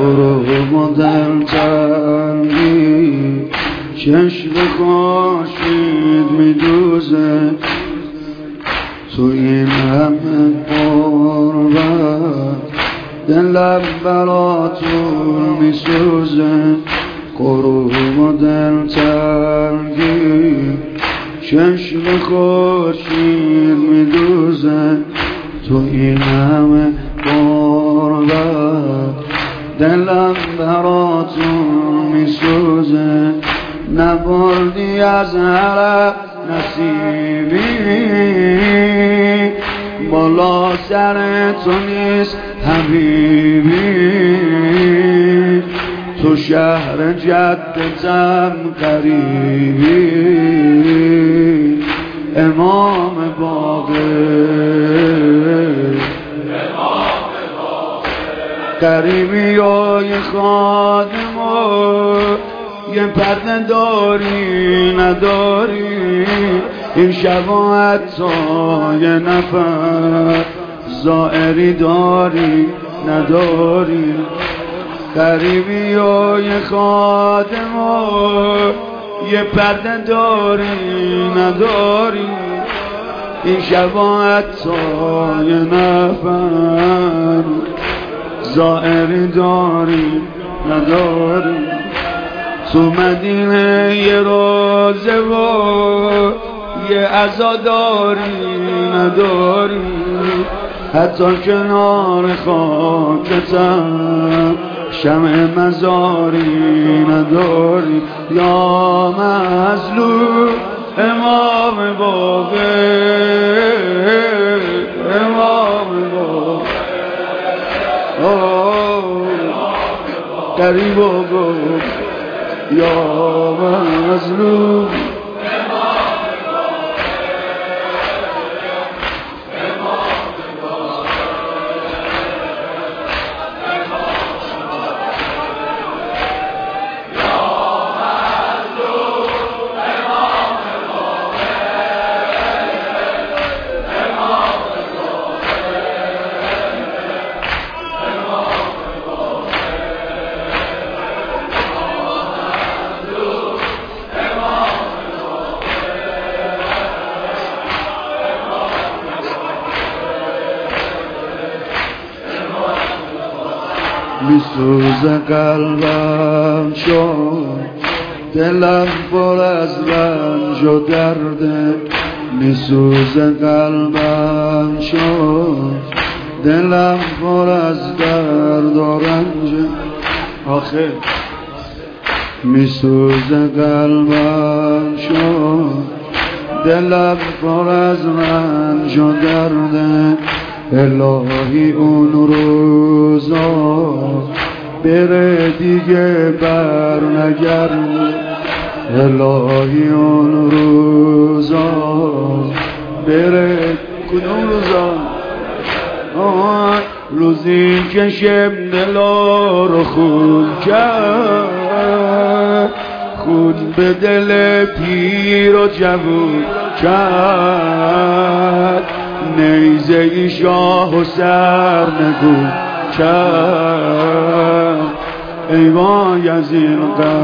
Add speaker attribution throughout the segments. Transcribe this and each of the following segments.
Speaker 1: غروب و دلتنگی چشم خورشید میدوزه تو این همه غربت دلم براتون میسوزه غروب و دلتنگی چشم خورشید میدوزه تو این همه غربت دلم براتون میسوزه نبردی از هر نصیبی بالا سر تو نیست حبیبی تو شهر جدتم قریبی امام باقر قریبی های خادم یه پرده داری نداری این شبا حتی یه نفر زائری داری نداری قریبی های خادم یه پرده داری نداری این شبا حتی یه نفر زائری داری نداری تو مدینه یه روزه و یه عزا داری نداری حتی کنار خاکتم شمع مزاری نداری یا مظلوم امام باقر امام باقر قریب و گفت یا مظلوم میسوزه قلبم شد دلم پر از رنج و درده میسوزه قلبم شد دلم پر از درد و رنج آخه میسوزه قلبم شد دلم پر از رنج و درده الهی اون روزا بره دیگه بر نگرده الهی اون روزا بره کدوم روزا روزی که شب دلا رو خون کرد خون به دل پیر و جوون کرد نیزه ای شاه و سر نگو کرد ای وای از این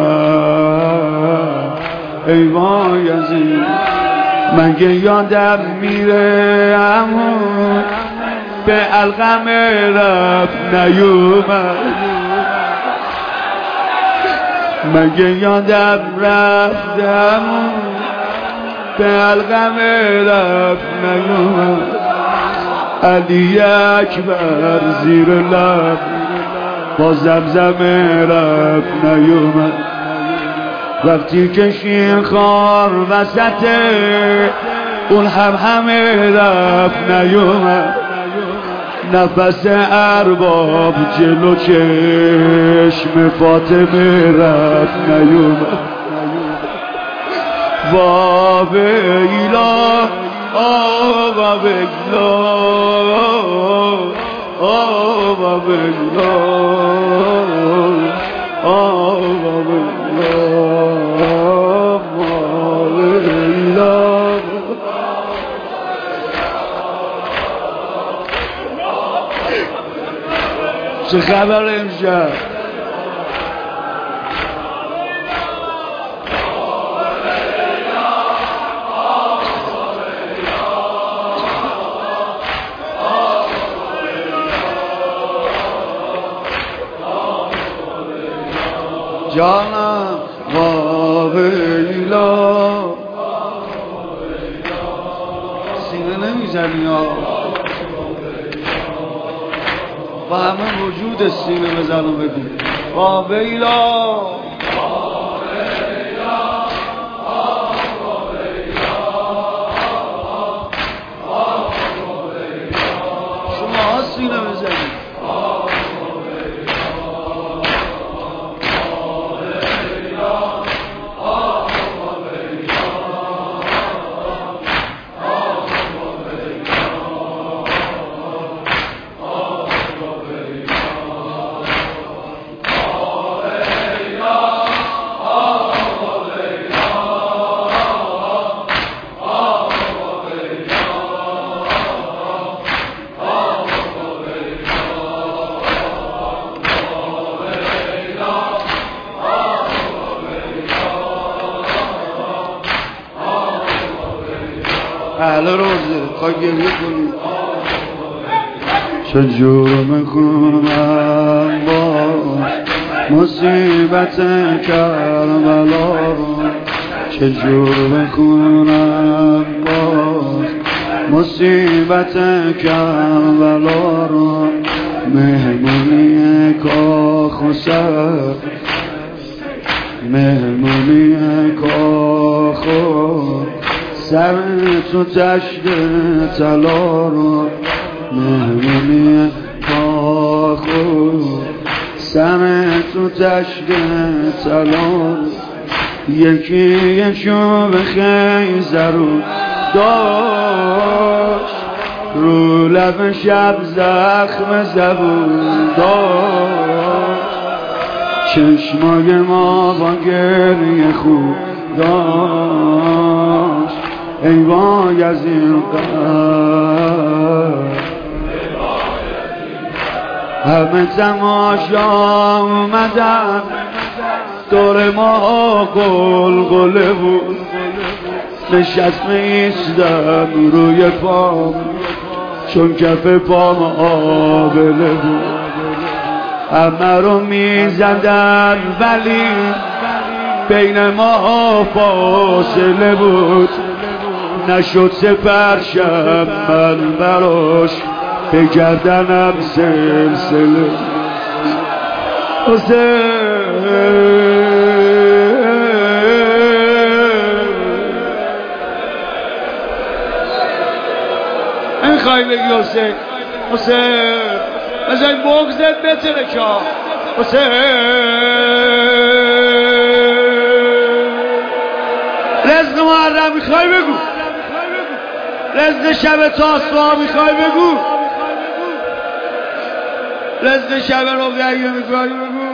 Speaker 1: غم ای وای از این مگه یادم میره همون به الغم رفت نیومد مگه یادم رفت همون به الغم رفت نیومد علی اکبر زیر لب با زمزم رفت نیومد وقتی که شیر خار وسط اون همه رفت نیومد نفس ارباب جلو چشم فاطمه رفت نیومد وابیلا وابیلا وابیلا چه خبر امشب جانم واویلا سینه نمیزنی ها با همه وجود سینه بزن و بگو واویلا شما سینه بزنید اهل روزه خواهی گریه کنی چه جرم کنم باش مصیبت کربلا رو چه جرم کنم باش مصیبت کربلا رو مهمونی کاخ و سر مهمونی کاخ و سر تو تشت طلا رو مهمونی کاخ و سر تو تشت طلا یکی یکشو به خیزه رو داشت رو لب شب زخم زبون داشت چشمای ما با گریه خوب داشت ای وای از این قلب همه تماشا اومدن دور ما گلگله بود نشست میستم روی پام چون کف پام آبله بود همه رو میزدن ولی بین ما فاصله بود نشد سپرشم من براش به گردنم سلسله میخوای بگی حسین حسین بزن بگذت بتره که حسین رزق محرم میخوای بگو رزق شب تاسوعا میخوای بگو رزق شب رقیه میخوای بگو